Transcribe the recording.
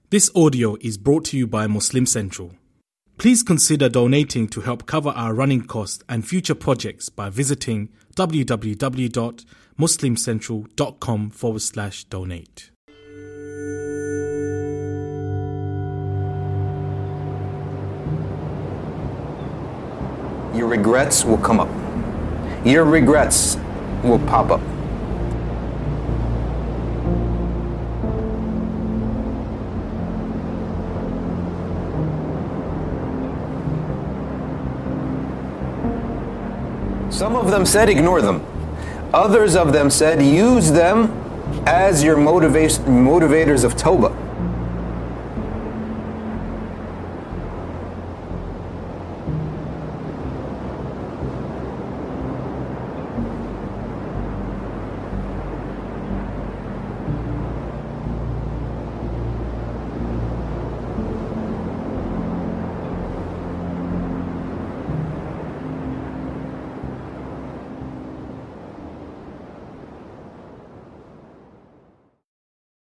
This audio is brought to you by Muslim Central. Please consider donating to help cover our running costs and future projects by visiting www.muslimcentral.com/donate. Your regrets will come up. Your regrets will pop up. Some of them said ignore them. Others of them said use them as your motivators of tawbah.